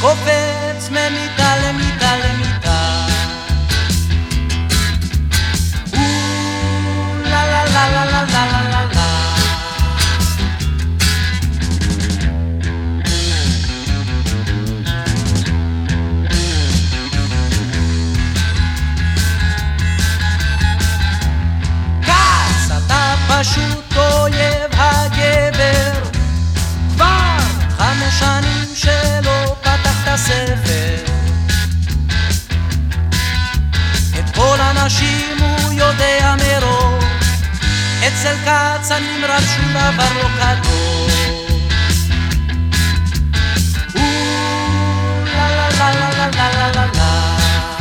קופץ ממיטה למיטה למיטה. לה לה לה לה לה לה לה לה לה. כעס אתה פשוט אויב הגבר, כבר 5 שנים שלא פתחת ספר. את כל הנשים הוא יודע מראש, אצל כץ הנמרץ שום דבר לא כתוב. לה לה לה לה לה לה לה לה.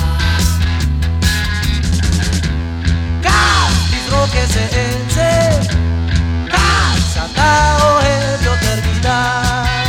כץ תזרוק איזה עצב, כץ אתה אוהב יותר מדי.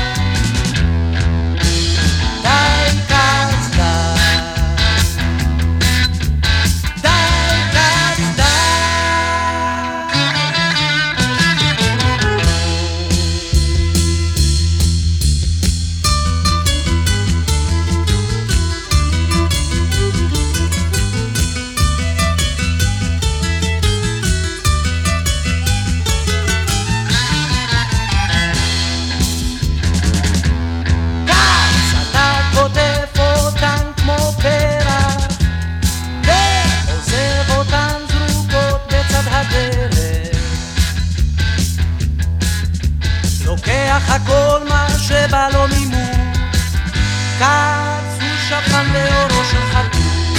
לוקח הכל מה שבא לו מימון, כץ הוא שפן באורו של חתול.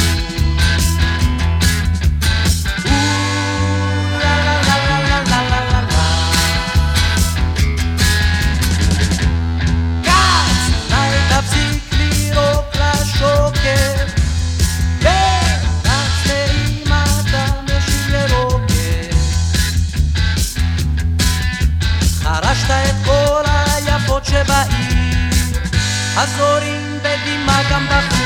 לה לה לה לה לה לה לה לה. כץ אולי תפסיק לירוק לשוקר, וכץ ואם אתה משיב לרוקר. חרשת את כל היפות שבעיר, הזורים בדמעה גם בחור.